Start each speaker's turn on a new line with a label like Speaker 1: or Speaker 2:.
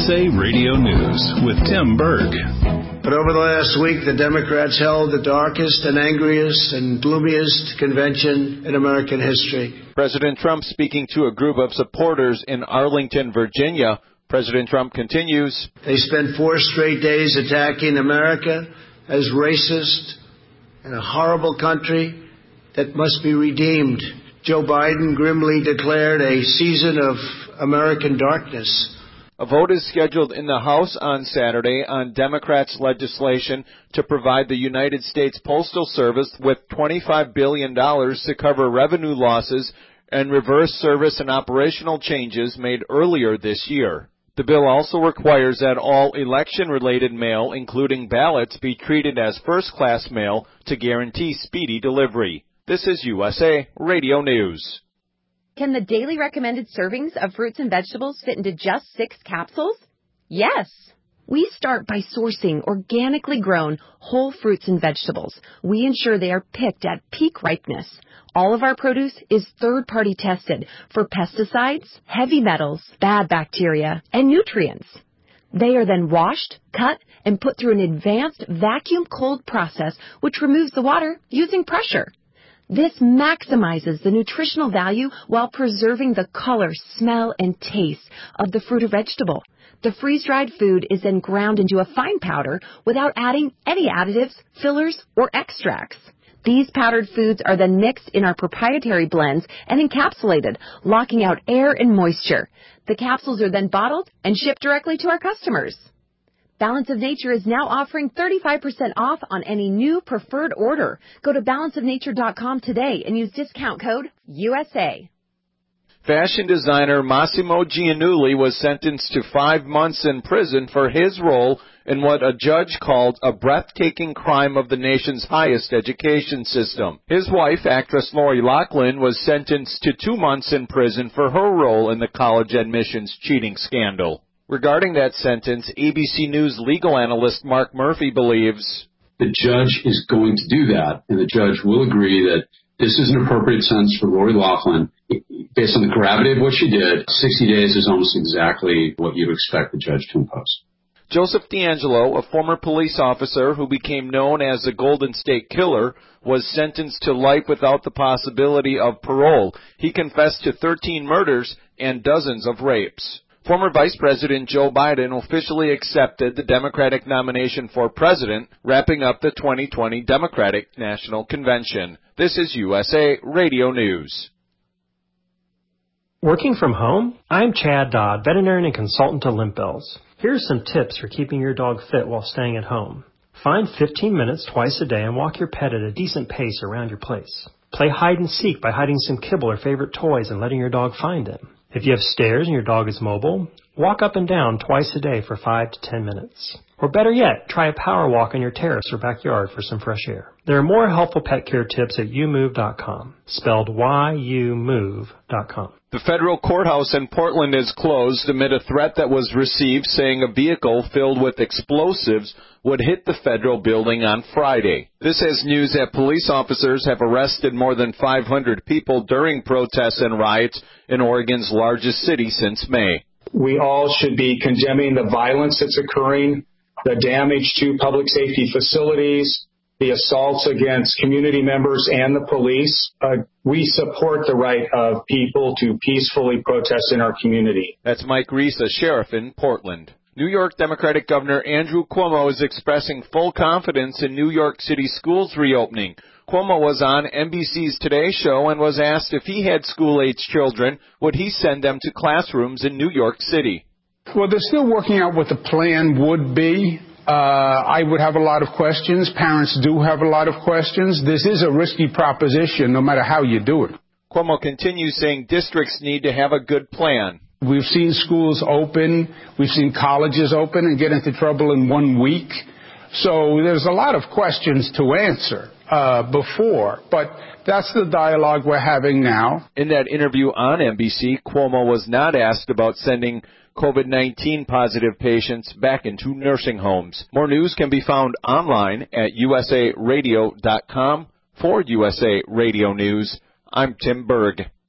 Speaker 1: USA Radio News with Tim Berg.
Speaker 2: But over the last week, the Democrats held the darkest and angriest and gloomiest convention in American history.
Speaker 3: President Trump speaking to a group of supporters in Arlington, Virginia. President Trump continues.
Speaker 2: They spent 4 straight days attacking America as racist and a horrible country that must be redeemed. Joe Biden grimly declared a season of American darkness.
Speaker 3: A vote is scheduled in the House on Saturday on Democrats' legislation to provide the United States Postal Service with $25 billion to cover revenue losses and reverse service and operational changes made earlier this year. The bill also requires that all election-related mail, including ballots, be treated as first-class mail to guarantee speedy delivery. This is USA Radio News.
Speaker 4: Can the daily recommended servings of fruits and vegetables fit into just 6 capsules? Yes. We start by sourcing organically grown whole fruits and vegetables. We ensure they are picked at peak ripeness. All of our produce is third-party tested for pesticides, heavy metals, bad bacteria, and nutrients. They are then washed, cut, and put through an advanced vacuum cold process which removes the water using pressure. This maximizes the nutritional value while preserving the color, smell, and taste of the fruit or vegetable. The freeze-dried food is then ground into a fine powder without adding any additives, fillers, or extracts. These powdered foods are then mixed in our proprietary blends and encapsulated, locking out air and moisture. The capsules are then bottled and shipped directly to our customers. Balance of Nature is now offering 35% off on any new preferred order. Go to balanceofnature.com today and use discount code USA.
Speaker 3: Fashion designer Massimo Giannulli was sentenced to 5 months in prison for his role in what a judge called a breathtaking crime of the nation's highest education system. His wife, actress Lori Loughlin, was sentenced to 2 months in prison for her role in the college admissions cheating scandal. Regarding that sentence, ABC News legal analyst Mark Murphy believes
Speaker 5: the judge is going to do that, and the judge will agree that this is an appropriate sentence for Lori Loughlin. Based on the gravity of what she did, 60 days is almost exactly what you'd expect the judge to impose.
Speaker 3: Joseph D'Angelo, a former police officer who became known as the Golden State Killer, was sentenced to life without the possibility of parole. He confessed to 13 murders and dozens of rapes. Former Vice President Joe Biden officially accepted the Democratic nomination for president, wrapping up the 2020 Democratic National Convention. This is USA Radio News.
Speaker 6: Working from home? I'm Chad Dodd, veterinarian and consultant to Limp Bells. Here are some tips for keeping your dog fit while staying at home. Find 15 minutes twice a day and walk your pet at a decent pace around your place. Play hide and seek by hiding some kibble or favorite toys and letting your dog find them. If you have stairs and your dog is mobile, walk up and down twice a day for 5 to 10 minutes. Or better yet, try a power walk on your terrace or backyard for some fresh air. There are more helpful pet care tips at youmove.com, spelled youmove.com.
Speaker 3: The federal courthouse in Portland is closed amid a threat that was received saying a vehicle filled with explosives would hit the federal building on Friday. This has news that police officers have arrested more than 500 people during protests and riots in Oregon's largest city since May.
Speaker 7: We all should be condemning the violence that's occurring, the damage to public safety facilities, the assaults against community members and the police. We support the right of people to peacefully protest in our community.
Speaker 3: That's Mike Reese, a sheriff in Portland. New York Democratic Governor Andrew Cuomo is expressing full confidence in New York City schools reopening. Cuomo was on NBC's Today Show and was asked if he had school-age children, would he send them to classrooms in New York City?
Speaker 8: Well, they're still working out what the plan would be. I would have a lot of questions. Parents do have a lot of questions. This is a risky proposition, no matter how you do it.
Speaker 3: Cuomo continues saying districts need to have a good plan.
Speaker 8: We've seen schools open. We've seen colleges open and get into trouble in 1 week. So there's a lot of questions to answer before, but that's the dialogue we're having now.
Speaker 3: In that interview on NBC, Cuomo was not asked about sending COVID-19 positive patients back into nursing homes. More news can be found online at usaradio.com. For USA Radio News, I'm Tim Berg.